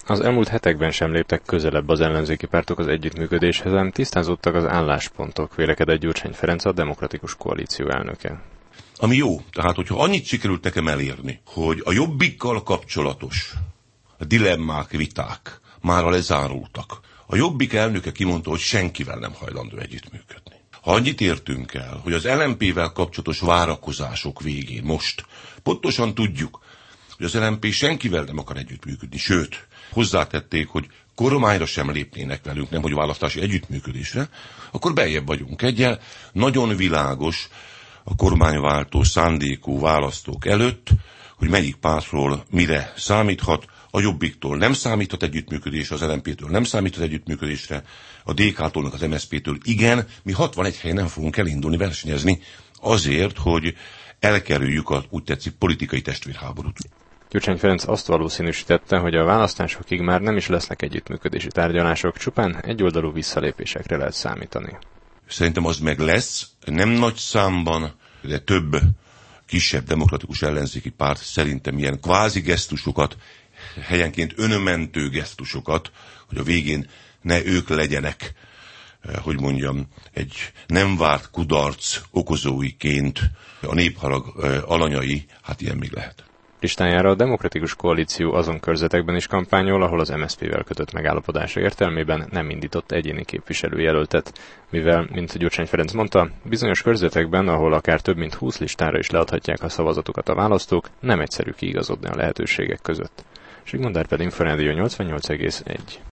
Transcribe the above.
Az elmúlt hetekben sem léptek közelebb az ellenzéki pártok az együttműködéshez, ám tisztázottak az álláspontok, vélekedett Gyurcsány Ferenc, a Demokratikus Koalíció elnöke. Ami jó, tehát hogyha annyit sikerült nekem elérni, hogy a Jobbikkal kapcsolatos dilemmák, viták mára lezárultak. A Jobbik elnöke kimondta, hogy senkivel nem hajlandó együttműködni. Ha annyit értünk el, hogy az LMP-vel kapcsolatos várakozások végén most pontosan tudjuk, hogy az LMP senkivel nem akar együttműködni, sőt, hozzátették, hogy kormányra sem lépnének velünk, nemhogy választási együttműködésre, akkor beljebb vagyunk egyel. Nagyon világos a kormányváltó szándékú választók előtt, hogy melyik pártról mire számíthat. A Jobbiktól nem számíthat együttműködésre, az LMP-től nem számíthat együttműködésre, a DK-tól, az MSZP-től igen, mi 61 helyen nem fogunk elindulni versenyezni azért, hogy elkerüljük a, úgy tetszik, politikai testvérháborút. Gyurcsány Ferenc azt valószínűsítette, hogy a választásokig már nem is lesznek együttműködési tárgyalások, csupán egyoldalú visszalépésekre lehet számítani. Szerintem az meg lesz, nem nagy számban, de több kisebb demokratikus ellenzéki párt szerintem ilyen kvázi gesztusokat, helyenként önmentő gesztusokat, hogy a végén ne ők legyenek, hogy mondjam, egy nem várt kudarc okozóiként a népharag alanyai, hát ilyen még lehet. Listájára a Demokratikus Koalíció azon körzetekben is kampányol, ahol az MSZP-vel kötött megállapodása értelmében nem indított egyéni képviselőjelöltet, mivel, mint Gyurcsány Ferenc mondta, bizonyos körzetekben, ahol akár több mint 20 listára is leadhatják a szavazatukat a választók, nem egyszerű kiigazodni a lehetőségek között. Zsigmond Árpád, Inforádió 88,1.